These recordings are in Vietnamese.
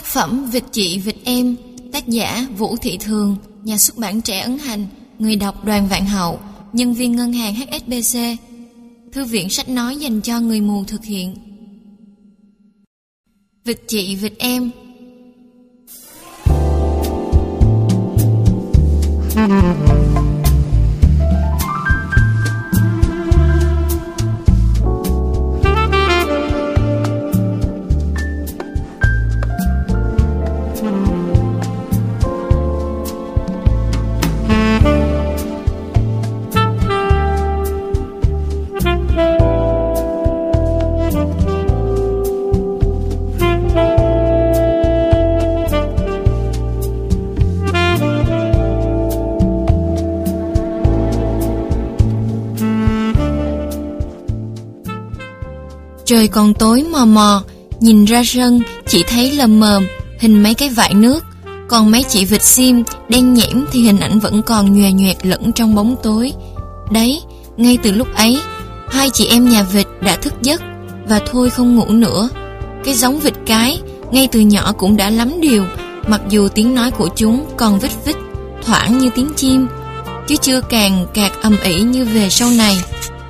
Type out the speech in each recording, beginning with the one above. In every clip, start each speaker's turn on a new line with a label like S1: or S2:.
S1: phẩm Vịt chị vịt em, tác giả Vũ Thị Thường, nhà xuất bản Trẻ ấn hành, người đọc Đoàn Vạn Hậu, nhân viên ngân hàng HSBC. Thư viện sách nói dành cho người mù thực hiện. Vịt chị vịt em. Trời còn tối mò mò, nhìn ra sân chỉ thấy lờ mờ hình mấy cái vại nước, còn mấy chị vịt sim đen nhẽm thì hình ảnh vẫn còn nhòe nhoẹt lẫn trong bóng tối. Đấy, ngay từ lúc ấy, hai chị em nhà vịt đã thức giấc và thôi không ngủ nữa. Cái giống vịt cái ngay từ nhỏ cũng đã lắm điều, mặc dù tiếng nói của chúng còn vít vít, thoảng như tiếng chim, chứ chưa càng cạc ầm ĩ như về sau này.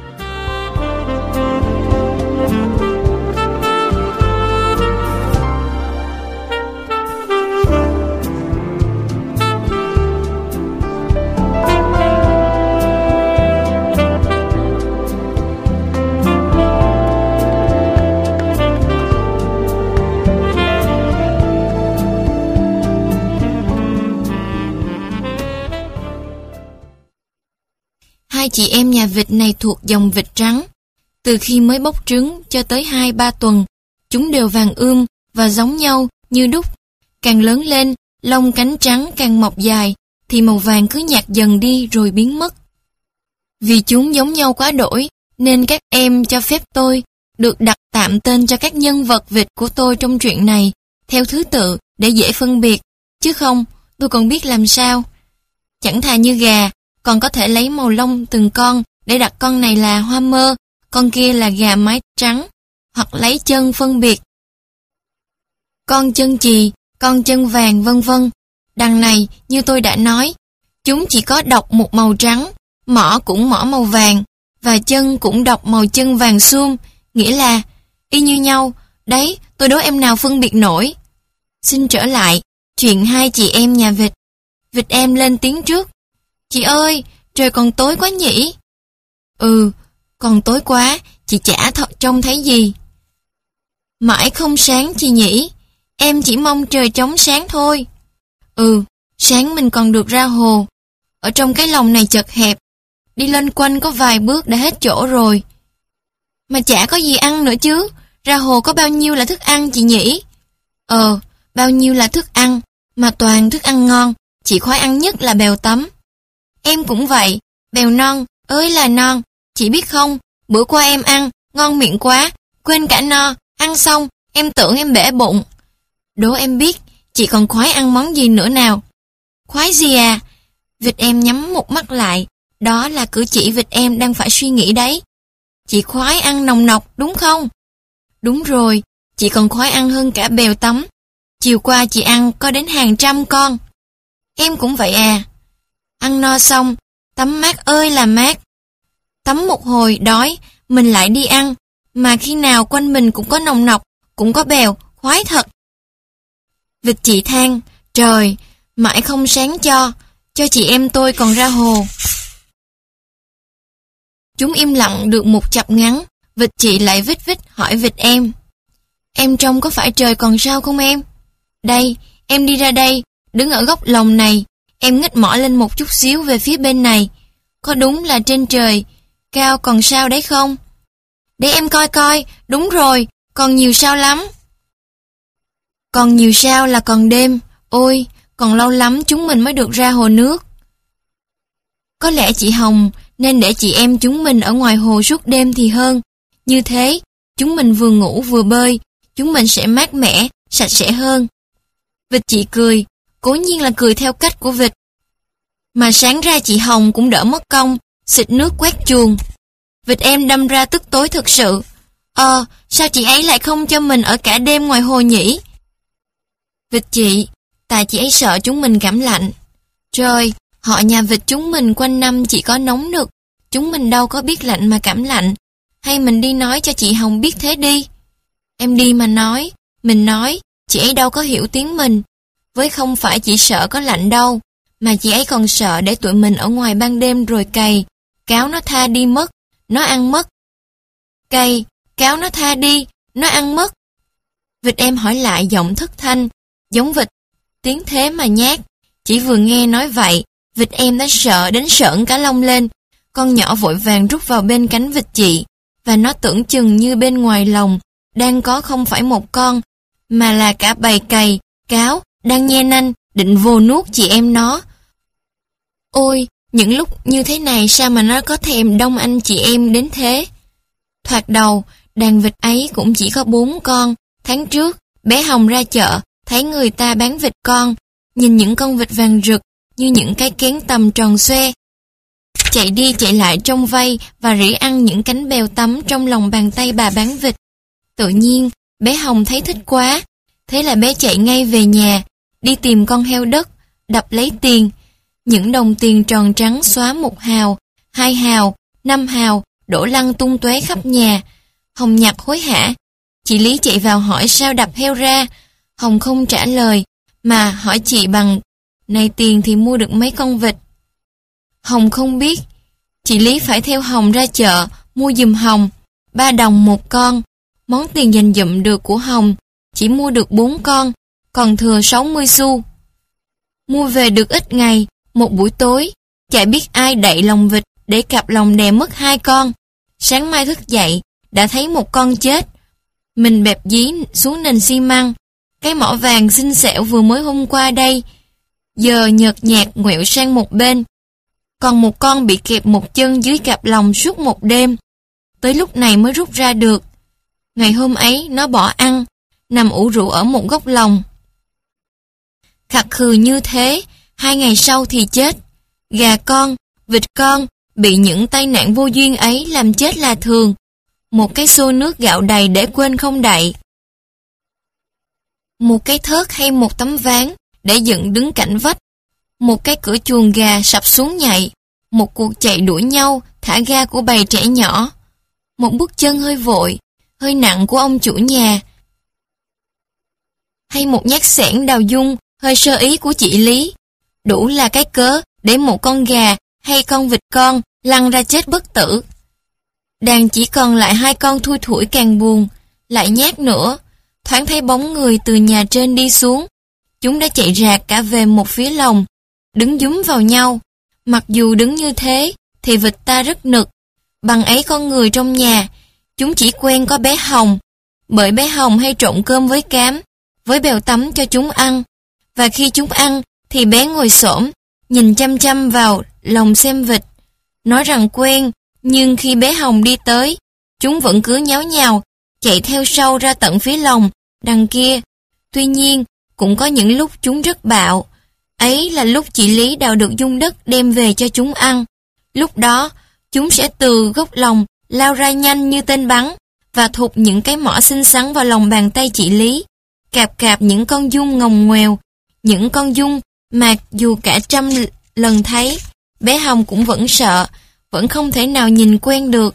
S1: Hai chị em nhà vịt này thuộc dòng vịt trắng. Từ khi mới bốc trứng cho tới 2-3 tuần, chúng đều vàng ươm và giống nhau như đúc. Càng lớn lên, lông cánh trắng càng mọc dài, thì màu vàng cứ nhạt dần đi rồi biến mất. Vì chúng giống nhau quá đổi, nên các em cho phép tôi được đặt tạm tên cho các nhân vật vịt của tôi trong truyện này, theo thứ tự để dễ phân biệt, chứ không, tôi còn biết làm sao. Chẳng thà như gà, còn có thể lấy màu lông từng con để đặt con này là Hoa Mơ, con kia là gà mái trắng, hoặc lấy chân phân biệt. Con chân chì, con chân vàng vân vân. Đằng này, như tôi đã nói, chúng chỉ có độc một màu trắng, mỏ cũng mỏ màu vàng, và chân cũng độc màu chân vàng xuông, nghĩa là y như nhau. Đấy, tôi đố em nào phân biệt nổi. Xin trở lại, chuyện hai chị em nhà vịt. Vịt em lên tiếng trước. Chị ơi, trời còn tối quá nhỉ? Ừ, còn tối quá, chị chả trông thấy gì. Mãi không sáng chị nhỉ? Em chỉ mong trời chóng sáng thôi. Ừ, sáng mình còn được ra hồ. Ở trong cái lồng này chật hẹp, đi loanh quanh có vài bước đã hết chỗ rồi. Mà chả có gì ăn nữa chứ, ra hồ có bao nhiêu là thức ăn chị nhỉ? Bao nhiêu là thức ăn, mà toàn thức ăn ngon, chị khoái ăn nhất là bèo tấm. Em cũng vậy, bèo non, ơi là non, chị biết không, bữa qua em ăn, ngon miệng quá, quên cả no, ăn xong, em tưởng em bể bụng. Đố em biết, chị còn khoái ăn món gì nữa nào? Khoái gì à? Vịt em nhắm một mắt lại, đó là cử chỉ vịt em đang phải suy nghĩ đấy. Chị khoái ăn nồng nọc, đúng không? Đúng rồi, chị còn khoái ăn hơn cả bèo tấm. Chiều qua chị ăn có đến hàng trăm con. Em cũng vậy à? Ăn no xong, tắm mát ơi là mát. Tắm một hồi đói, mình lại đi ăn, mà khi nào quanh mình cũng có nồng nọc, cũng có bèo, khoái thật. Vịt chị than, trời, mãi không sáng cho chị em tôi còn ra hồ. Chúng im lặng được một chập ngắn, vịt chị lại vít vít hỏi vịt em. Em trông có phải trời còn sao không em? Đây, em đi ra đây, đứng ở góc lồng này, em nghếch mỏ lên một chút xíu về phía bên này. Có đúng là trên trời cao còn sao đấy không? Để em coi coi, đúng rồi, còn nhiều sao lắm. Còn nhiều sao là còn đêm, ôi, còn lâu lắm chúng mình mới được ra hồ nước. Có lẽ chị Hồng nên để chị em chúng mình ở ngoài hồ suốt đêm thì hơn. Như thế, chúng mình vừa ngủ vừa bơi, chúng mình sẽ mát mẻ, sạch sẽ hơn. Vịt chị cười, cố nhiên là cười theo cách của vịt. Mà sáng ra chị Hồng cũng đỡ mất công, xịt nước quét chuồng. Vịt em đâm ra tức tối thực sự. Sao chị ấy lại không cho mình ở cả đêm ngoài hồ nhỉ? Vịt chị, tại chị ấy sợ chúng mình cảm lạnh. Trời, họ nhà vịt chúng mình quanh năm chỉ có nóng nực, chúng mình đâu có biết lạnh mà cảm lạnh. Hay mình đi nói cho chị Hồng biết thế đi. Em đi mà nói, mình nói, chị ấy đâu có hiểu tiếng mình. Với không phải chỉ sợ có lạnh đâu, mà chị ấy còn sợ để tụi mình ở ngoài ban đêm rồi cày, cáo nó tha đi mất, nó ăn mất. Cày, cáo nó tha đi, nó ăn mất. Vịt em hỏi lại giọng thất thanh, giống vịt, tiếng thế mà nhát. Chỉ vừa nghe nói vậy, vịt em đã sợ đến sởn cả lông lên. Con nhỏ vội vàng rút vào bên cánh vịt chị, và nó tưởng chừng như bên ngoài lồng đang có không phải một con, mà là cả bầy cày, cáo, đang nhe nanh, định vô nuốt chị em nó. Ôi, những lúc như thế này sao mà nó có thèm đông anh chị em đến thế? Thoạt đầu, đàn vịt ấy cũng chỉ có 4 con. Tháng trước, bé Hồng ra chợ, thấy người ta bán vịt con, nhìn những con vịt vàng rực như những cái kén tầm tròn xoe. Chạy đi chạy lại trong vây và rỉ ăn những cánh bèo tấm trong lòng bàn tay bà bán vịt. Tự nhiên, bé Hồng thấy thích quá, thế là bé chạy ngay về nhà, đi tìm con heo đất, đập lấy tiền. Những đồng tiền tròn trắng xóa 1 hào, 2 hào, 5 hào, đổ lăn tung tóe khắp nhà. Hồng nhặt hối hả. Chị Lý chạy vào hỏi sao đập heo ra. Hồng không trả lời, mà hỏi chị bằng, này tiền thì mua được mấy con vịt? Hồng không biết. Chị Lý phải theo Hồng ra chợ, mua giùm Hồng, 3 đồng 1 con. Món tiền dành dụm được của Hồng chỉ mua được 4 con, còn thừa 60 xu. Mua về được ít ngày, một buổi tối, chả biết ai đậy lòng vịt để cặp lòng đè mất 2 con. Sáng mai thức dậy, đã thấy một con chết. Mình bẹp dí xuống nền xi măng. Cái mỏ vàng xinh xẻo vừa mới hôm qua đây, giờ nhợt nhạt nguẹo sang một bên. Còn một con bị kẹp một chân dưới cặp lòng suốt một đêm. Tới lúc này mới rút ra được. Ngày hôm ấy nó bỏ ăn, nằm ủ rũ ở một góc lòng. Khạc khừ như thế, 2 ngày sau thì chết. Gà con, vịt con bị những tai nạn vô duyên ấy làm chết là thường. Một cái xô nước gạo đầy để quên không đậy. Một cái thớt hay một tấm ván để dựng đứng cạnh vách. Một cái cửa chuồng gà sập xuống nhạy. Một cuộc chạy đuổi nhau, thả ga của bầy trẻ nhỏ. Một bước chân hơi vội, hơi nặng của ông chủ nhà. Hay một nhát xẻng đào dung, hơi sơ ý của chị Lý. Đủ là cái cớ để một con gà hay con vịt con lăn ra chết bất tử. Đàn chỉ còn lại 2 con thui thủi càng buồn, lại nhát nữa. Thoáng thấy bóng người từ nhà trên đi xuống. Chúng đã chạy rạc cả về một phía lồng, đứng dúm vào nhau. Mặc dù đứng như thế, thì vịt ta rất nực. Bằng ấy con người trong nhà, chúng chỉ quen có bé Hồng. Bởi bé Hồng hay trộn cơm với cám, với bèo tấm cho chúng ăn. Và khi chúng ăn, thì bé ngồi xổm, nhìn chăm chăm vào lồng xem vịt. Nói rằng quen, nhưng khi bé Hồng đi tới, chúng vẫn cứ nháo nhào, chạy theo sau ra tận phía lồng, đằng kia. Tuy nhiên, cũng có những lúc chúng rất bạo. Ấy là lúc chị Lý đào được dung đất đem về cho chúng ăn. Lúc đó, chúng sẽ từ gốc lồng lao ra nhanh như tên bắn và thụt những cái mỏ xinh xắn vào lòng bàn tay chị Lý. Cạp cạp những con giun ngồng ngoèo, những con giun mà dù cả 100 lần thấy, bé Hồng cũng vẫn sợ, vẫn không thể nào nhìn quen được.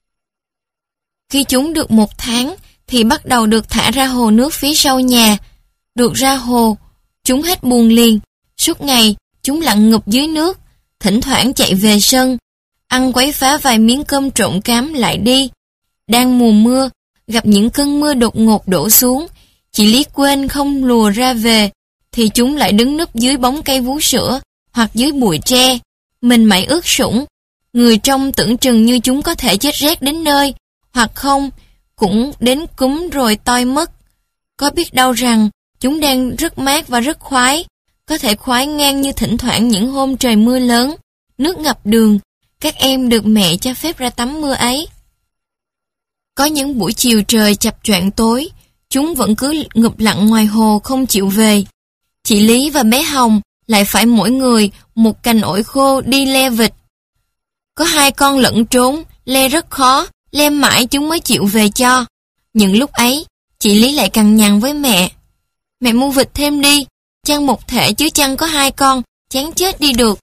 S1: Khi chúng được 1 tháng thì bắt đầu được thả ra hồ nước phía sau nhà. Được ra hồ, chúng hết buồn liền. Suốt ngày, chúng lặn ngụp dưới nước, thỉnh thoảng chạy về sân, ăn quấy phá vài miếng cơm trộn cám lại đi. Đang mùa mưa, gặp những cơn mưa đột ngột đổ xuống, chị Lý quên không lùa ra về, thì chúng lại đứng núp dưới bóng cây vú sữa, hoặc dưới bụi tre. Mình mẩy ướt sũng, người trong tưởng chừng như chúng có thể chết rét đến nơi, hoặc không, cũng đến cúm rồi toi mất. Có biết đâu rằng, chúng đang rất mát và rất khoái, có thể khoái ngang như thỉnh thoảng những hôm trời mưa lớn, nước ngập đường, các em được mẹ cho phép ra tắm mưa ấy. Có những buổi chiều trời chập choạng tối, chúng vẫn cứ ngụp lặn ngoài hồ không chịu về. Chị Lý và bé Hồng lại phải mỗi người một cành ổi khô đi le vịt. Có 2 con lẫn trốn, le rất khó, le mãi chúng mới chịu về cho. Những lúc ấy, chị Lý lại cằn nhằn với mẹ. Mẹ mua vịt thêm đi, chăn một thể chứ chăn có 2 con, chán chết đi được.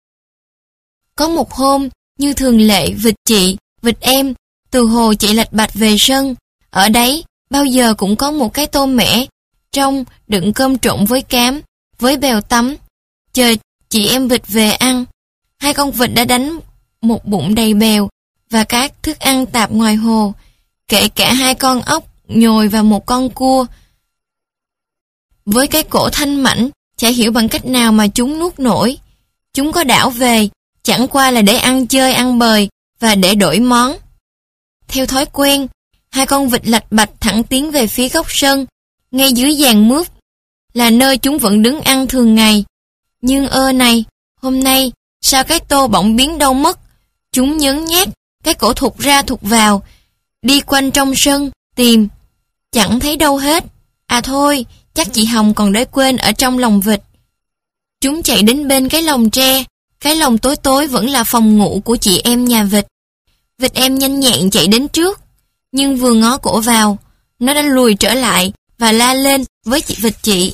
S1: Có một hôm, như thường lệ, vịt chị, vịt em, từ hồ chạy lạch bạch về sân. Ở đấy, bao giờ cũng có một cái tô mẻ, trong đựng cơm trộn với cám, với bèo tấm. Chờ chị em vịt về ăn. 2 con vịt đã đánh một bụng đầy bèo và các thức ăn tạp ngoài hồ, kể cả 2 con ốc, nhồi và một con cua. Với cái cổ thanh mảnh, chả hiểu bằng cách nào mà chúng nuốt nổi. Chúng có đảo về, chẳng qua là để ăn chơi ăn bời và để đổi món. Theo thói quen, 2 con vịt lạch bạch thẳng tiến về phía góc sân, ngay dưới giàn mướp, là nơi chúng vẫn đứng ăn thường ngày. Nhưng này, hôm nay, sao cái tô bỗng biến đâu mất? Chúng nhấn nhát, cái cổ thụt ra thụt vào, đi quanh trong sân, tìm. Chẳng thấy đâu hết. À thôi, chắc chị Hồng còn để quên ở trong lồng vịt. Chúng chạy đến bên cái lồng tre. Cái lồng tối tối vẫn là phòng ngủ của chị em nhà vịt. Vịt em nhanh nhẹn chạy đến trước, nhưng vừa ngó cổ vào, nó đã lùi trở lại và la lên với chị vịt chị.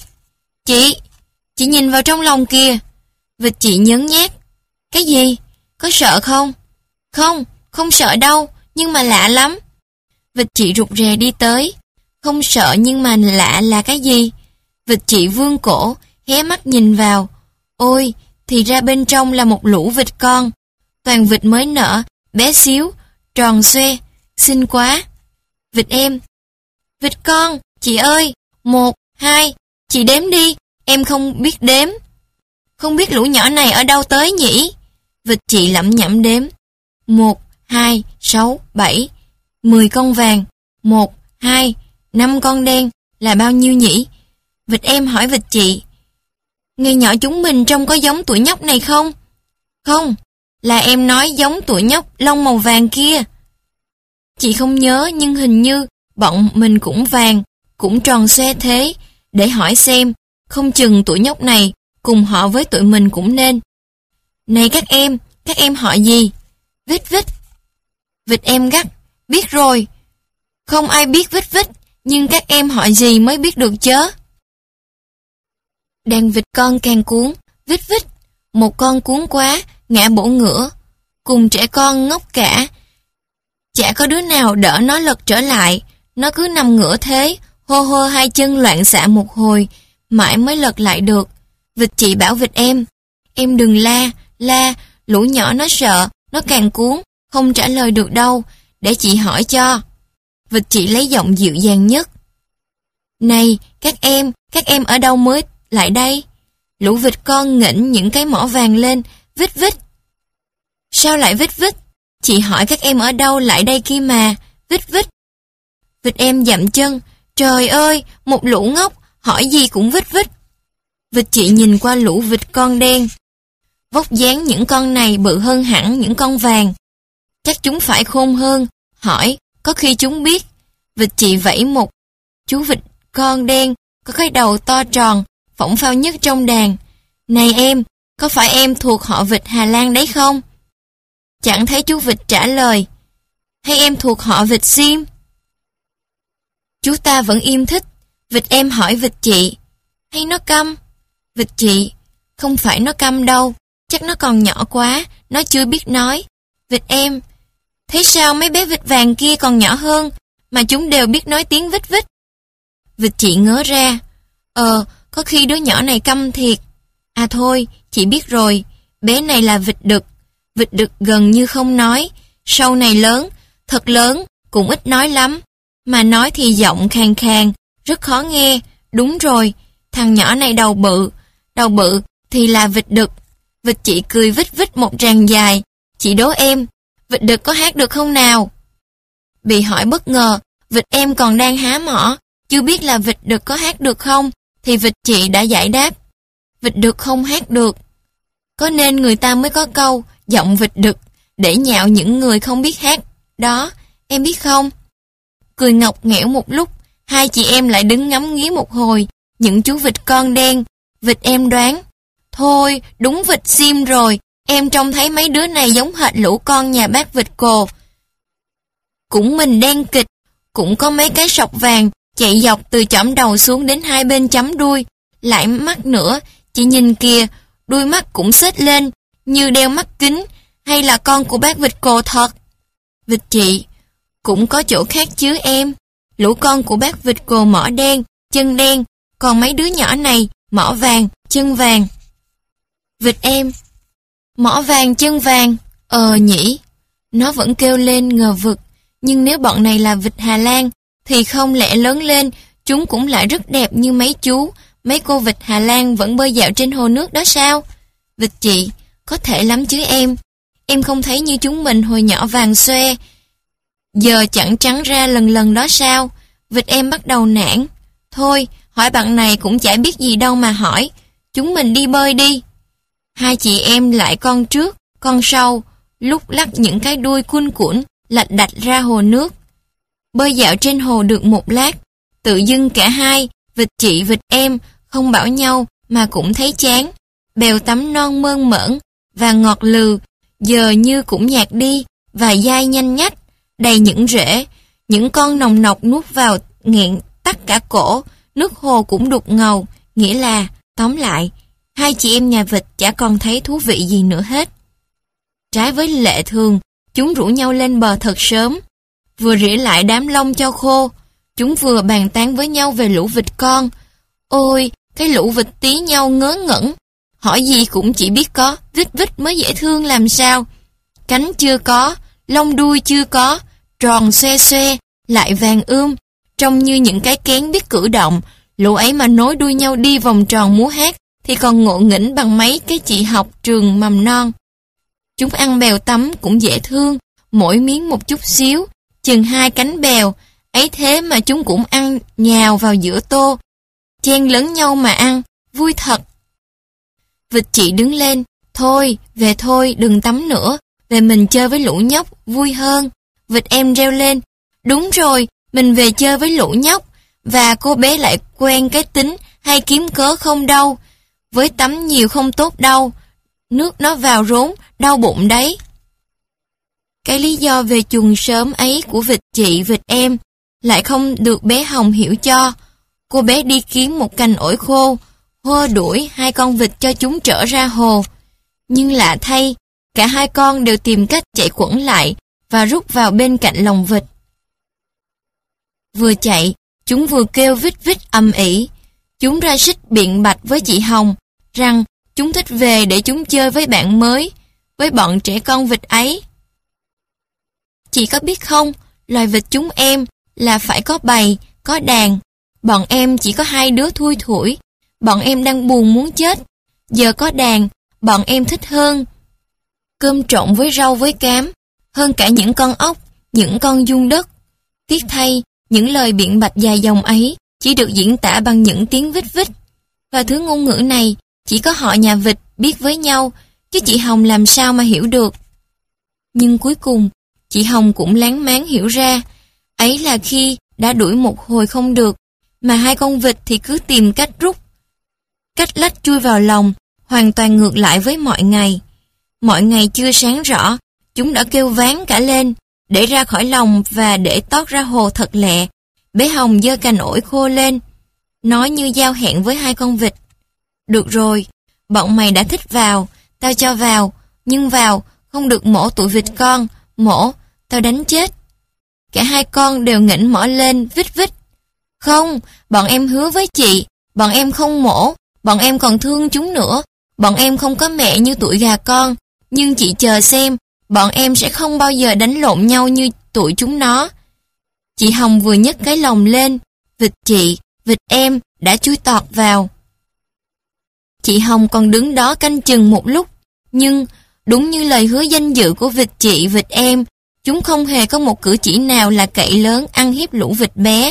S1: Chị nhìn vào trong lồng kìa. Vịt chị nhấn nhát. Cái gì? Có sợ không? Không sợ đâu, nhưng mà lạ lắm. Vịt chị rụt rè đi tới. Không sợ nhưng mà lạ là cái gì? Vịt chị vươn cổ, hé mắt nhìn vào. Ôi, thì ra bên trong là một lũ vịt con. Toàn vịt mới nở, bé xíu, tròn xoe, xinh quá. Vịt em. Vịt con, chị ơi, 1, 2, chị đếm đi, em không biết đếm. Không biết lũ nhỏ này ở đâu tới nhỉ? Vịt chị lẩm nhẩm đếm. 1, 2, 6, 7, 10 con vàng. 1, 2, 5 con đen là bao nhiêu nhỉ? Vịt em hỏi vịt chị. Ngày nhỏ chúng mình trông có giống tụi nhóc này không? Không, là em nói giống tụi nhóc lông màu vàng kia. Chị không nhớ nhưng hình như bọn mình cũng vàng, cũng tròn xoe thế. Để hỏi xem, không chừng tụi nhóc này cùng họ với tụi mình cũng nên. Này các em họ gì? Vít vít. Vịt em gắt, biết rồi. Không ai biết vít vít, nhưng các em họ gì mới biết được chớ. Đàn vịt con càng cuốn, vít vít. Một con cuốn quá, ngã bổ ngửa. Cùng trẻ con ngốc cả. Chả có đứa nào đỡ nó lật trở lại. Nó cứ nằm ngửa thế, hô hô 2 chân loạn xạ một hồi, mãi mới lật lại được. Vịt chị bảo vịt em đừng la, lũ nhỏ nó sợ, nó càng cuốn, không trả lời được đâu, để chị hỏi cho. Vịt chị lấy giọng dịu dàng nhất. Này, các em ở đâu mới lại đây? Lũ vịt con nghỉnh những cái mỏ vàng lên, vít vít. Sao lại vít vít? Chị hỏi các em ở đâu lại đây kia mà, vít vít. Vịt em dậm chân, trời ơi, một lũ ngốc, hỏi gì cũng vít vít. Vịt chị nhìn qua lũ vịt con đen. Vóc dáng những con này bự hơn hẳn những con vàng. Chắc chúng phải khôn hơn, hỏi, có khi chúng biết. Vịt chị vẫy một chú vịt con đen, có cái đầu to tròn, phỏng phao nhất trong đàn. Này em, có phải em thuộc họ vịt Hà Lan đấy không? Chẳng thấy chú vịt trả lời. Hay em thuộc họ vịt Sim? Chú ta vẫn im thích. Vịt em hỏi vịt chị. Hay nó câm? Vịt chị. Không phải nó câm đâu. Chắc nó còn nhỏ quá. Nó chưa biết nói. Vịt em. Thế sao mấy bé vịt vàng kia còn nhỏ hơn, mà chúng đều biết nói tiếng vít vít? Vịt chị ngớ ra. Có khi đứa nhỏ này câm thiệt. À thôi, chị biết rồi. Bé này là vịt đực. Vịt đực gần như không nói. Sau này lớn, thật lớn, cũng ít nói lắm. Mà nói thì giọng khàn khàn, rất khó nghe. Đúng rồi, thằng nhỏ này đầu bự. Đầu bự thì là vịt đực. Vịt chị cười vít vít một tràng dài. Chị đố em, vịt đực có hát được không nào? Bị hỏi bất ngờ, vịt em còn đang há mỏ, chưa biết là vịt đực có hát được không, thì vịt chị đã giải đáp. Vịt đực không hát được. Có nên người ta mới có câu giọng vịt đực để nhạo những người không biết hát. Đó, em biết không? Cười ngọc nghẽo một lúc, 2 chị em lại đứng ngắm nghía một hồi những chú vịt con đen. Vịt em đoán. Thôi, đúng vịt Sim rồi, em trông thấy mấy đứa này giống hệt lũ con nhà bác vịt Cồ. Cũng mình đen kịch, cũng có mấy cái sọc vàng, chạy dọc từ chỏm đầu xuống đến hai bên chấm đuôi, lại mắt nữa, chị nhìn kìa, đuôi mắt cũng xếch lên, như đeo mắt kính, hay là con của bác vịt cồ thật? Vịt chị, cũng có chỗ khác chứ em, lũ con của bác vịt cồ mỏ đen, chân đen, còn mấy đứa nhỏ này, mỏ vàng, chân vàng. Vịt em, mỏ vàng, chân vàng, nhỉ, nó vẫn kêu lên ngờ vực, nhưng nếu bọn này là vịt Hà Lan, thì không lẽ lớn lên, chúng cũng lại rất đẹp như mấy cô vịt Hà Lan vẫn bơi dạo trên hồ nước đó sao? Vịt chị, có thể lắm chứ em không thấy như chúng mình hồi nhỏ vàng xoe, giờ chẳng trắng ra lần đó sao? Vịt em bắt đầu nản. Thôi, hỏi bạn này cũng chả biết gì đâu mà hỏi, chúng mình đi bơi đi. Hai chị em lại con trước, con sau, lúc lắc những cái đuôi cuôn cuộn, lạch đạch ra hồ nước. Bơi dạo trên hồ được một lát, tự dưng cả hai, vịt chị vịt em, không bảo nhau mà cũng thấy chán. Bèo tắm non mơn mởn và ngọt lừ, giờ như cũng nhạt đi và dai nhanh nhách, đầy những rễ, những con nồng nọc nuốt vào nghẹn tắt cả cổ, nước hồ cũng đục ngầu, nghĩa là, tóm lại, hai chị em nhà vịt chả còn thấy thú vị gì nữa hết. Trái với lệ thường, chúng rủ nhau lên bờ thật sớm, vừa rỉa lại đám lông cho khô, chúng vừa bàn tán với nhau về lũ vịt con. Ôi, cái lũ vịt tí nhau ngớ ngẩn, hỏi gì cũng chỉ biết có vít vít mới dễ thương làm sao. Cánh chưa có, lông đuôi chưa có, tròn xoe xoe, lại vàng trông như những cái kén biết cử động. Lũ ấy mà nối đuôi nhau đi vòng tròn múa hát thì còn ngộ nghĩnh bằng mấy cái chị học trường mầm non. Chúng ăn bèo tấm cũng dễ thương, mỗi miếng một chút xíu, chừng 2 cánh bèo, ấy thế mà chúng cũng ăn nhào vào giữa tô, chen lấn nhau mà ăn, vui thật. Vịt chị đứng lên, thôi, về thôi, đừng tắm nữa, về mình chơi với lũ nhóc, vui hơn. Vịt em reo lên, đúng rồi, mình về chơi với lũ nhóc, và cô bé lại quen cái tính hay kiếm cớ không đâu, với tắm nhiều không tốt đâu, nước nó vào rốn, đau bụng đấy. Cái lý do về chuồng sớm ấy của vịt chị vịt em lại không được bé Hồng hiểu cho. Cô bé đi kiếm một cành ổi khô, hô đuổi hai con vịt cho chúng trở ra hồ. Nhưng lạ thay, cả hai con đều tìm cách chạy quẩn lại và rút vào bên cạnh lồng vịt. Vừa chạy, chúng vừa kêu vít vít ầm ĩ. Chúng ra xích biện bạch với chị Hồng rằng chúng thích về để chúng chơi với bạn mới, với bọn trẻ con vịt ấy. Chị có biết không, loài vịt chúng em là phải có bầy, có đàn. Bọn em chỉ có 2 đứa thui thủi. Bọn em đang buồn muốn chết. Giờ có đàn, bọn em thích hơn. Cơm trộn với rau với cám, hơn cả những con ốc, những con giun đất. Tiếc thay, những lời biện bạch dài dòng ấy chỉ được diễn tả bằng những tiếng vít vít. Và thứ ngôn ngữ này chỉ có họ nhà vịt biết với nhau, chứ chị Hồng làm sao mà hiểu được. Nhưng cuối cùng, chị Hồng cũng láng máng hiểu ra, ấy là khi đã đuổi một hồi không được, mà hai con vịt thì cứ tìm cách rút. Cách lách chui vào lòng, hoàn toàn ngược lại với mọi ngày. Mọi ngày chưa sáng rõ, chúng đã kêu ván cả lên, để ra khỏi lòng và để tót ra hồ thật lẹ. Bé Hồng giơ cành ổi khô lên, nói như giao hẹn với hai con vịt. Được rồi, bọn mày đã thích vào, tao cho vào, nhưng vào, không được mổ tụi vịt con, mổ, tao đánh chết. Cả hai con đều nghỉnh mỏ lên, vít vít. Không, bọn em hứa với chị, bọn em không mổ, bọn em còn thương chúng nữa, bọn em không có mẹ như tụi gà con, nhưng chị chờ xem, bọn em sẽ không bao giờ đánh lộn nhau như tụi chúng nó. Chị Hồng vừa nhấc cái lồng lên, vịt chị, vịt em đã chui tọt vào. Chị Hồng còn đứng đó canh chừng một lúc, nhưng đúng như lời hứa danh dự của vịt chị, vịt em, chúng không hề có một cử chỉ nào là cậy lớn ăn hiếp lũ vịt bé.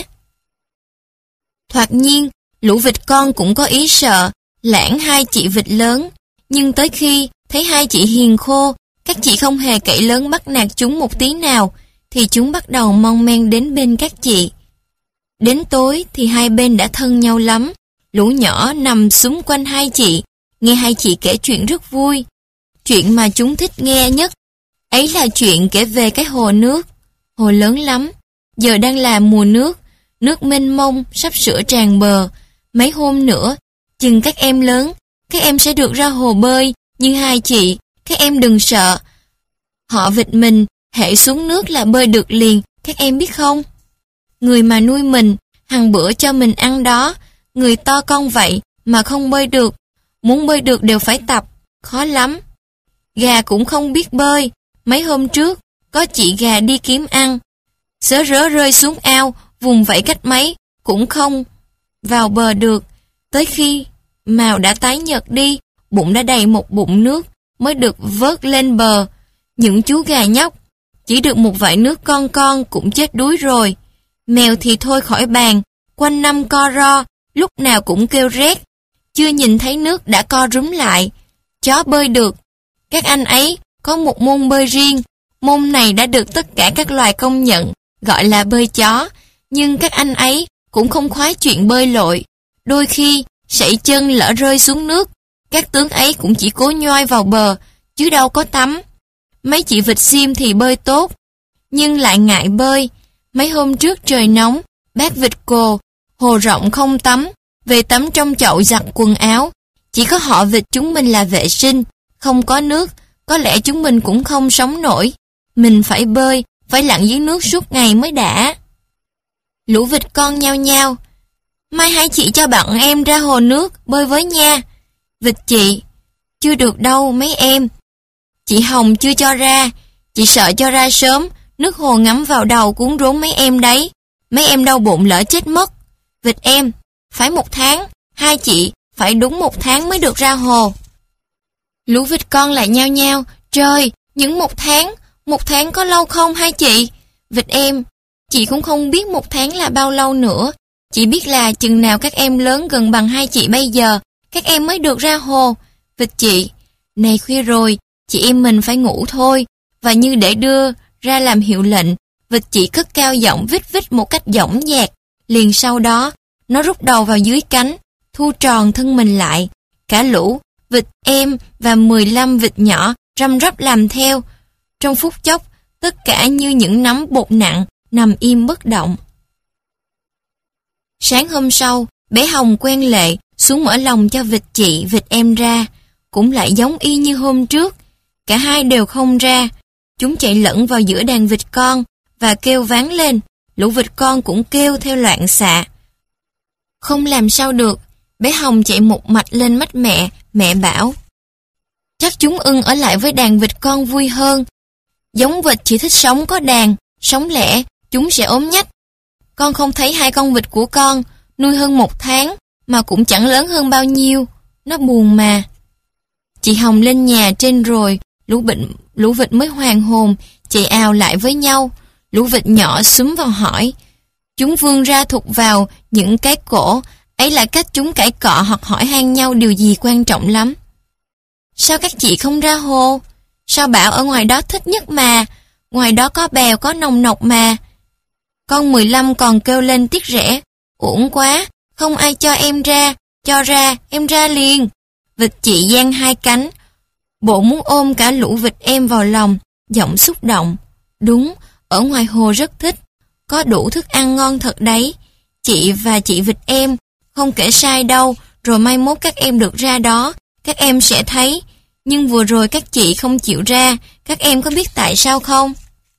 S1: Thoạt nhiên, lũ vịt con cũng có ý sợ, lãng hai chị vịt lớn, nhưng tới khi thấy hai chị hiền khô, các chị không hề cậy lớn bắt nạt chúng một tí nào, thì chúng bắt đầu mon men đến bên các chị. Đến tối thì hai bên đã thân nhau lắm, lũ nhỏ nằm xúm quanh hai chị, nghe hai chị kể chuyện rất vui. Chuyện mà chúng thích nghe nhất, ấy là chuyện kể về cái hồ nước. Hồ lớn lắm, giờ đang là mùa nước, nước mênh mông sắp sửa tràn bờ. Mấy hôm nữa, chừng các em lớn, các em sẽ được ra hồ bơi như hai chị, các em đừng sợ. Họ vịt mình, hễ xuống nước là bơi được liền, các em biết không? Người mà nuôi mình, hằng bữa cho mình ăn đó, người to con vậy mà không bơi được. Muốn bơi được đều phải tập, khó lắm. Gà cũng không biết bơi. Mấy hôm trước, có chị gà đi kiếm ăn. Sớ rớ rơi xuống ao, vùng vẫy cách mấy, cũng không vào bờ được. Tới khi màu đã tái nhợt đi, bụng đã đầy một bụng nước, mới được vớt lên bờ. Những chú gà nhóc, chỉ được một vại nước con cũng chết đuối rồi. Mèo thì thôi khỏi bàn, quanh năm co ro, lúc nào cũng kêu rét. Chưa nhìn thấy nước đã co rúm lại. Chó bơi được. Các anh ấy có một môn bơi riêng. Môn này đã được tất cả các loài công nhận, gọi là bơi chó. Nhưng các anh ấy cũng không khoái chuyện bơi lội. Đôi khi, sẩy chân lỡ rơi xuống nước. Các tướng ấy cũng chỉ cố nhoai vào bờ, chứ đâu có tắm. Mấy chị vịt xiêm thì bơi tốt, nhưng lại ngại bơi. Mấy hôm trước trời nóng, bác vịt cồ, hồ rộng không tắm, về tắm trong chậu giặt quần áo. Chỉ có họ vịt chúng mình là vệ sinh, không có nước, có lẽ chúng mình cũng không sống nổi. Mình phải bơi, phải lặn dưới nước suốt ngày mới đã. Lũ vịt con nhao nhao. Mai hai chị cho bạn em ra hồ nước, bơi với nha. Vịt chị, chưa được đâu mấy em. Chị Hồng chưa cho ra, chị sợ cho ra sớm, nước hồ ngắm vào đầu cuốn rốn mấy em đấy. Mấy em đau bụng lỡ chết mất. Vịt em, phải 1 tháng, hai chị phải đúng 1 tháng mới được ra hồ. Lũ vịt con lại nhao nhao. Trời, những 1 tháng có lâu không hai chị? Vịt em, chị cũng không biết 1 tháng là bao lâu nữa. Chị biết là chừng nào các em lớn gần bằng hai chị bây giờ, các em mới được ra hồ. Vịt chị, này khuya rồi, chị em mình phải ngủ thôi. Và như để đưa ra làm hiệu lệnh, vịt chị cất cao giọng vít vít một cách dõng dạc. Liền sau đó, nó rút đầu vào dưới cánh, thu tròn thân mình lại. Cả lũ, vịt em và 15 vịt nhỏ răm rắp làm theo. Trong phút chốc, tất cả như những nắm bột nặng, nằm im bất động. Sáng hôm sau, bé Hồng quen lệ xuống mở lòng cho vịt chị, vịt em ra. Cũng lại giống y như hôm trước. Cả hai đều không ra. Chúng chạy lẫn vào giữa đàn vịt con và kêu váng lên. Lũ vịt con cũng kêu theo loạn xạ. Không làm sao được. Bé Hồng chạy một mạch lên mắt mẹ. Mẹ bảo, chắc chúng ưng ở lại với đàn vịt con vui hơn. Giống vịt chỉ thích sống có đàn, sống lẻ, chúng sẽ ốm nhách. Con không thấy hai con vịt của con nuôi hơn 1 tháng mà cũng chẳng lớn hơn bao nhiêu. Nó buồn mà. Chị Hồng lên nhà trên rồi, lũ vịt mới hoàn hồn, chạy ào lại với nhau. Lũ vịt nhỏ xúm vào hỏi. Chúng vươn ra thụt vào những cái cổ, ấy là cách chúng cãi cọ hoặc hỏi han nhau điều gì quan trọng lắm. Sao các chị không ra hồ? Sao bảo ở ngoài đó thích nhất mà, ngoài đó có bèo có nồng nọc mà. Con 15 còn kêu lên tiếc rẻ. Uổng quá, không ai cho em ra, cho ra, em ra liền. Vịt chị giang hai cánh, bộ muốn ôm cả lũ vịt em vào lòng, giọng xúc động. Đúng, ở ngoài hồ rất thích, có đủ thức ăn ngon thật đấy. Chị và chị vịt em, không kể sai đâu, rồi mai mốt các em được ra đó, các em sẽ thấy. Nhưng vừa rồi các chị không chịu ra, các em có biết tại sao không?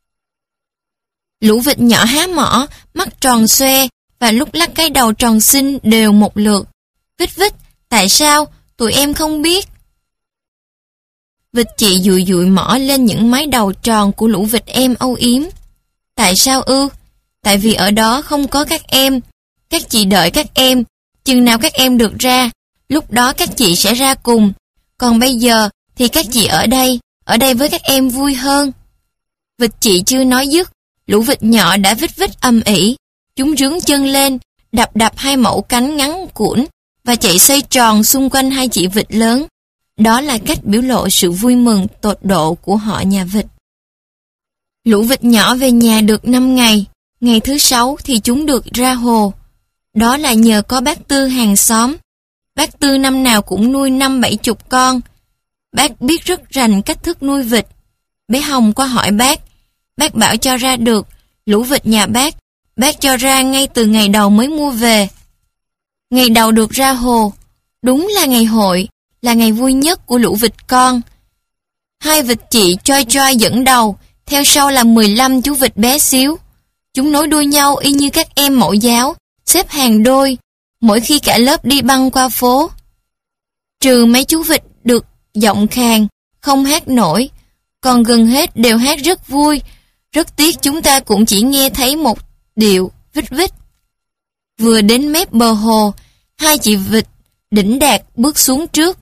S1: Lũ vịt nhỏ há mỏ, mắt tròn xoe, và lúc lắc cái đầu tròn xinh đều một lượt. Vít vít, tại sao? Tụi em không biết. Vịt chị dụi dụi mỏ lên những mái đầu tròn của lũ vịt em âu yếm. Tại sao ư? Tại vì ở đó không có các em. Các chị đợi các em. Chừng nào các em được ra, lúc đó các chị sẽ ra cùng. Còn bây giờ thì các chị ở đây với các em vui hơn. Vịt chị chưa nói dứt, lũ vịt nhỏ đã vít vít ầm ĩ. Chúng rướn chân lên, đập hai mẩu cánh ngắn cuộn và chạy xoay tròn xung quanh hai chị vịt lớn. Đó là cách biểu lộ sự vui mừng tột độ của họ nhà vịt. Lũ vịt nhỏ về nhà được 5 ngày. Ngày thứ 6 thì chúng được ra hồ. Đó là nhờ có bác Tư hàng xóm. Bác Tư năm nào cũng nuôi 50-70 con. Bác biết rất rành cách thức nuôi vịt. Bé Hồng qua hỏi bác. Bác bảo cho ra được, lũ vịt nhà bác bác cho ra ngay từ ngày đầu mới mua về. Ngày đầu được ra hồ, đúng là ngày hội, là ngày vui nhất của lũ vịt con. Hai vịt chị choi choi dẫn đầu, theo sau là 15 chú vịt bé xíu. Chúng nối đuôi nhau y như các em mẫu giáo, xếp hàng đôi, mỗi khi cả lớp đi băng qua phố. Trừ mấy chú vịt được giọng khàn, không hát nổi, còn gần hết đều hát rất vui. Rất tiếc chúng ta cũng chỉ nghe thấy một điệu vít vít. Vừa đến mép bờ hồ, hai chị vịt đỉnh đạt bước xuống trước.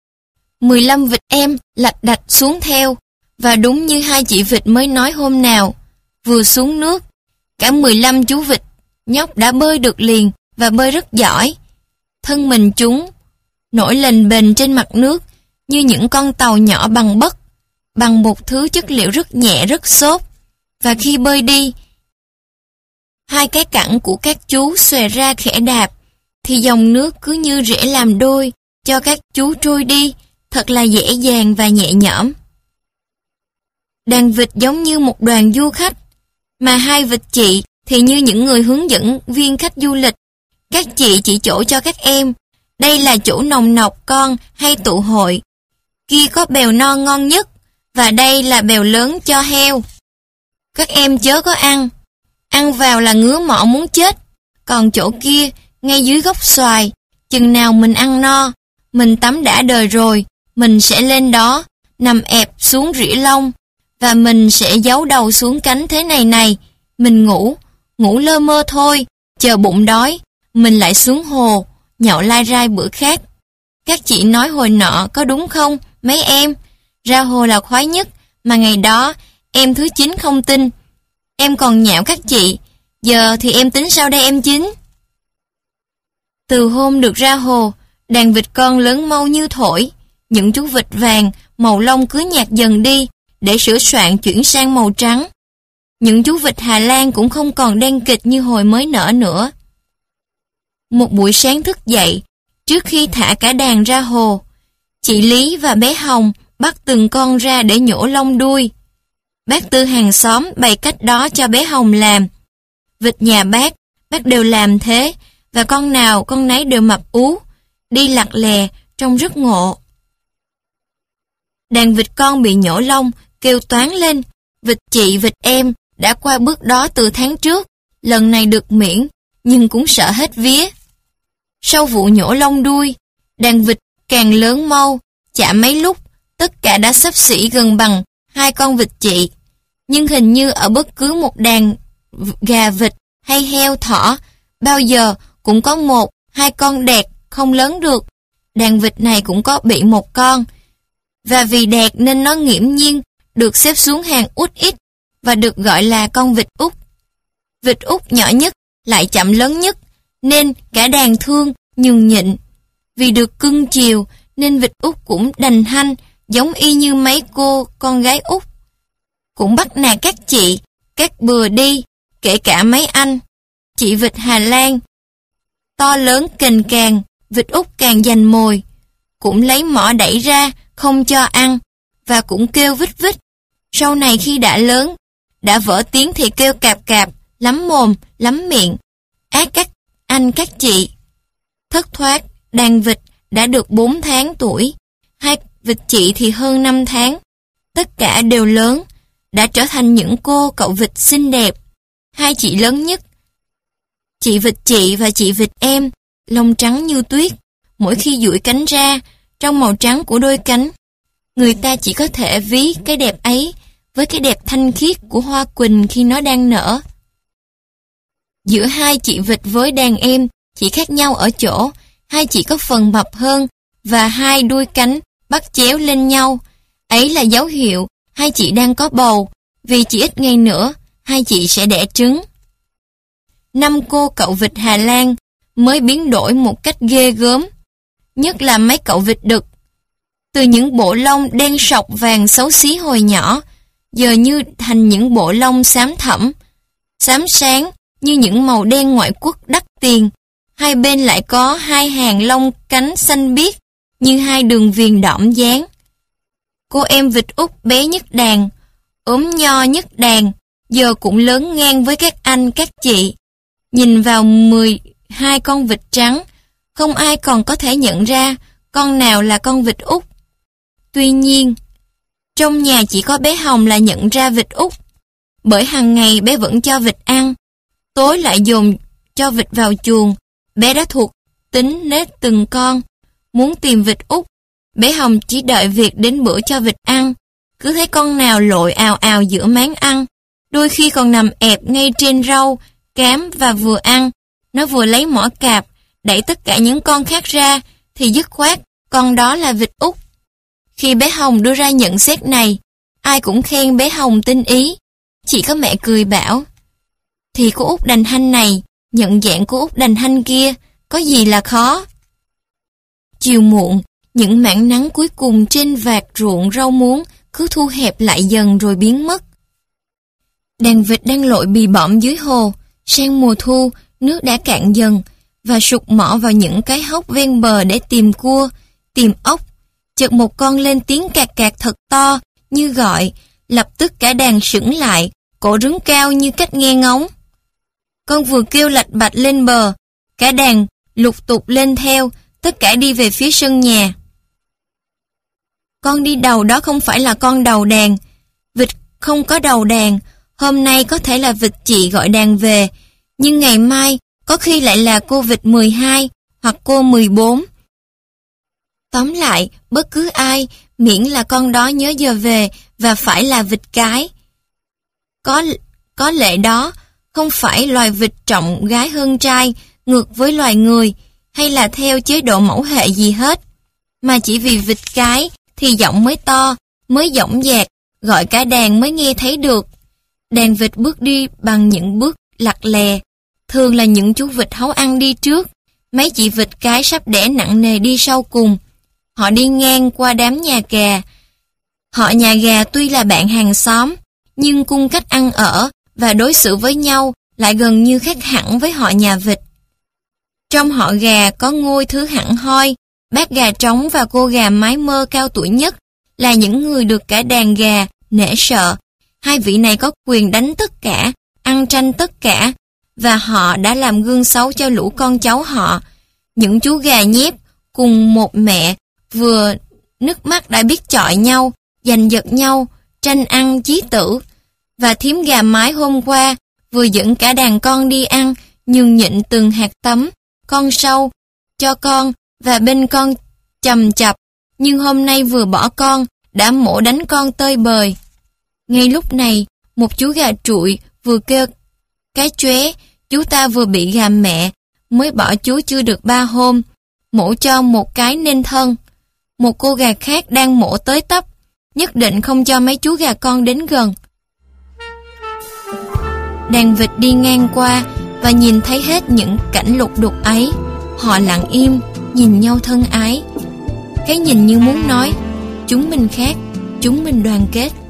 S1: 15 vịt em lạch đạch xuống theo, và đúng như hai chị vịt mới nói hôm nào, vừa xuống nước, cả 15 chú vịt nhóc đã bơi được liền và bơi rất giỏi. Thân mình chúng nổi lềnh bềnh trên mặt nước như những con tàu nhỏ bằng bất, bằng một thứ chất liệu rất nhẹ rất xốp. Và khi bơi đi, hai cái cẳng của các chú xòe ra khẽ đạp, thì dòng nước cứ như rẽ làm đôi, cho các chú trôi đi, thật là dễ dàng và nhẹ nhõm. Đàn vịt giống như một đoàn du khách, mà hai vịt chị thì như những người hướng dẫn viên khách du lịch. Các chị chỉ chỗ cho các em, đây là chỗ nồng nọc con hay tụ hội. Kia có bèo non ngon nhất, và đây là bèo lớn cho heo. Các em chớ có ăn vào là ngứa mọ muốn chết. Còn chỗ kia, ngay dưới gốc xoài, chừng nào mình ăn no, mình tắm đã đời rồi, mình sẽ lên đó, nằm ẹp xuống rỉa lông, và mình sẽ giấu đầu xuống cánh thế này, mình ngủ lơ mơ thôi, chờ bụng đói, mình lại xuống hồ, nhậu lai rai bữa khác. Các chị nói hồi nọ có đúng không, mấy em? Ra hồ là khoái nhất, mà ngày đó em thứ 9 không tin. Em còn nhạo các chị, giờ thì em tính sao đây em Chín? Từ hôm được ra hồ, đàn vịt con lớn mau như thổi. Những chú vịt vàng, màu lông cứ nhạt dần đi, để sửa soạn chuyển sang màu trắng. Những chú vịt Hà Lan cũng không còn đen kịt như hồi mới nở nữa. Một buổi sáng thức dậy, trước khi thả cả đàn ra hồ, chị Lý và bé Hồng bắt từng con ra để nhổ lông đuôi. Bác Tư hàng xóm bày cách đó cho bé Hồng làm. Vịt nhà bác đều làm thế, và con nào con nấy đều mập ú, đi lặt lè, trông rất ngộ. Đàn vịt con bị nhổ lông, kêu toáng lên. Vịt chị, vịt em đã qua bước đó từ tháng trước, lần này được miễn, nhưng cũng sợ hết vía. Sau vụ nhổ lông đuôi, đàn vịt càng lớn mau, chả mấy lúc, tất cả đã xấp xỉ gần bằng hai con vịt chị. Nhưng hình như ở bất cứ một đàn gà vịt hay heo thỏ, bao giờ cũng có một, hai con đẹt không lớn được. Đàn vịt này cũng có bị một con. Và vì đẹt nên nó nghiễm nhiên được xếp xuống hàng út ít và được gọi là con vịt Úc. Vịt Úc nhỏ nhất lại chậm lớn nhất, nên cả đàn thương nhường nhịn. Vì được cưng chiều nên vịt Úc cũng đành hanh, giống y như mấy cô con gái Úc. Cũng bắt nạt các chị, các bừa đi, kể cả mấy anh. Chị vịt Hà Lan to lớn kềnh càng, vịt Úc càng giành mồi, cũng lấy mỏ đẩy ra, không cho ăn, và cũng kêu vít vít. Sau này khi đã lớn, đã vỡ tiếng thì kêu cạp cạp, lắm mồm, lắm miệng, ác các anh các chị. Thất thoát, đàn vịt đã được 4 tháng tuổi, hai vịt chị thì hơn 5 tháng. Tất cả đều lớn, đã trở thành những cô cậu vịt xinh đẹp. Hai chị lớn nhất, chị vịt chị và chị vịt em, lông trắng như tuyết, mỗi khi duỗi cánh ra, trong màu trắng của đôi cánh. Người ta chỉ có thể ví cái đẹp ấy với cái đẹp thanh khiết của hoa quỳnh khi nó đang nở. Giữa hai chị vịt với đàn em chỉ khác nhau ở chỗ, hai chị có phần mập hơn và hai đuôi cánh bắt chéo lên nhau. Ấy là dấu hiệu hai chị đang có bầu, vì chỉ ít ngày nữa hai chị sẽ đẻ trứng. 5 cô cậu vịt Hà Lan mới biến đổi một cách ghê gớm, nhất là mấy cậu vịt đực. Từ những bộ lông đen sọc vàng xấu xí hồi nhỏ, giờ như thành những bộ lông xám thẫm, xám sáng như những màu đen ngoại quốc đắt tiền. Hai bên lại có hai hàng lông cánh xanh biếc như hai đường viền đỏm dáng. Cô em vịt Úc bé nhất đàn, ốm nho nhất đàn, giờ cũng lớn ngang với các anh các chị. Nhìn vào 12 con vịt trắng, không ai còn có thể nhận ra con nào là con vịt Úc. Tuy nhiên, trong nhà chỉ có bé Hồng là nhận ra vịt Úc, bởi hàng ngày bé vẫn cho vịt ăn, tối lại dồn cho vịt vào chuồng. Bé đã thuộc tính nết từng con. Muốn tìm vịt Úc, bé Hồng chỉ đợi việc đến bữa cho vịt ăn. Cứ thấy con nào lội ào ào giữa máng ăn, đôi khi còn nằm ẹp ngay trên rau, cám và vừa ăn, nó vừa lấy mỏ cạp, đẩy tất cả những con khác ra, thì dứt khoát, con đó là vịt Úc. Khi bé Hồng đưa ra nhận xét này, ai cũng khen bé Hồng tinh ý. Chỉ có mẹ cười bảo, thì cô Út đành hanh này, nhận dạng cô Út đành hanh kia, có gì là khó. Chiều muộn, những mảng nắng cuối cùng trên vạt ruộng rau muống cứ thu hẹp lại dần rồi biến mất. Đàn vịt đang lội bì bõm dưới hồ, sang mùa thu, nước đã cạn dần, và sục mỏ vào những cái hốc ven bờ để tìm cua, tìm ốc. Chợt một con lên tiếng cạc cạc thật to, như gọi, lập tức cả đàn sững lại, cổ rứng cao như cách nghe ngóng. Con vừa kêu lạch bạch lên bờ, cả đàn lục tục lên theo, tất cả đi về phía sân nhà. Con đi đầu đó không phải là con đầu đàn, vịt không có đầu đàn, hôm nay có thể là vịt chị gọi đàn về, nhưng ngày mai có khi lại là cô vịt 12 hoặc cô 14. Tóm lại, bất cứ ai, miễn là con đó nhớ giờ về và phải là vịt cái. Có lẽ đó không phải loài vịt trọng gái hơn trai, ngược với loài người, hay là theo chế độ mẫu hệ gì hết, mà chỉ vì vịt cái thì giọng mới to, mới dõng dạc, gọi cả đàn mới nghe thấy được. Đàn vịt bước đi bằng những bước lặt lè, thường là những chú vịt háu ăn đi trước, mấy chị vịt cái sắp đẻ nặng nề đi sau cùng. Họ đi ngang qua đám nhà gà. Họ nhà gà tuy là bạn hàng xóm, nhưng cung cách ăn ở và đối xử với nhau lại gần như khác hẳn với họ nhà vịt. Trong họ gà có Ngôi thứ hẳn hoi, bác gà trống và cô gà mái mơ cao tuổi nhất là những người được cả đàn gà nể sợ. Hai vị này có quyền đánh tất cả, ăn tranh tất cả, và họ đã làm gương xấu cho lũ con cháu họ. Những chú gà nhép cùng một mẹ vừa nước mắt đã biết chọi nhau, giành giật nhau, tranh ăn chí tử. Và thím gà mái hôm qua vừa dẫn cả đàn con đi ăn, nhường nhịn từng hạt tấm, con sâu, cho con và bên con chầm chập, nhưng hôm nay vừa bỏ con, đã mổ đánh con tơi bời. Ngay lúc này, một chú gà trụi vừa kêu cái chóe, chú ta vừa bị gà mẹ, mới bỏ chú chưa được 3 hôm, mổ cho một cái nên thân. Một cô gà khác đang mổ tới tấp, nhất định không cho mấy chú gà con đến gần. Đàn vịt đi ngang qua và nhìn thấy hết những cảnh lục đục ấy. Họ lặng im, nhìn nhau thân ái. Cái nhìn như muốn nói, chúng mình khác, chúng mình đoàn kết.